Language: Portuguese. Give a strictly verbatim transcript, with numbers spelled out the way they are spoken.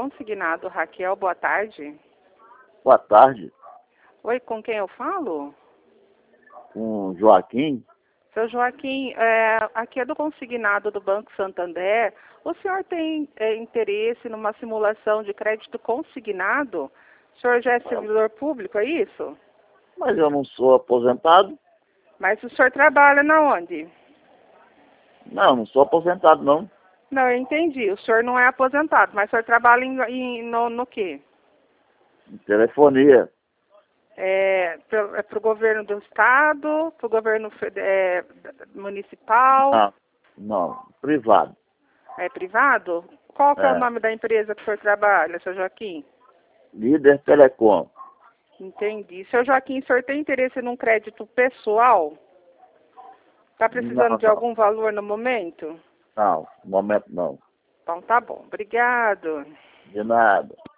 consignado, Raquel, boa tarde. Boa tarde, Oi, com quem eu falo? com Joaquim. Seu Joaquim, é, aqui é do consignado do Banco Santander. O senhor tem é, interesse numa simulação de crédito consignado? O senhor já é servidor público, é isso? Mas eu não sou aposentado. Mas o senhor trabalha na onde? Não, não sou aposentado, não. Não, eu entendi. O senhor não é aposentado, mas o senhor trabalha em, em- no, no quê? Telefonia. É para o governo do estado, para o governo fede- é, municipal, Não, não, privado. é privado? Qual que é o É, nome da empresa que o senhor trabalha, seu Joaquim? Líder Telecom. Entendi. Seu Joaquim, o senhor tem interesse num crédito pessoal? Está precisando Não, de não, algum valor no momento? não, no momento não. Então tá bom. Obrigado. De nada.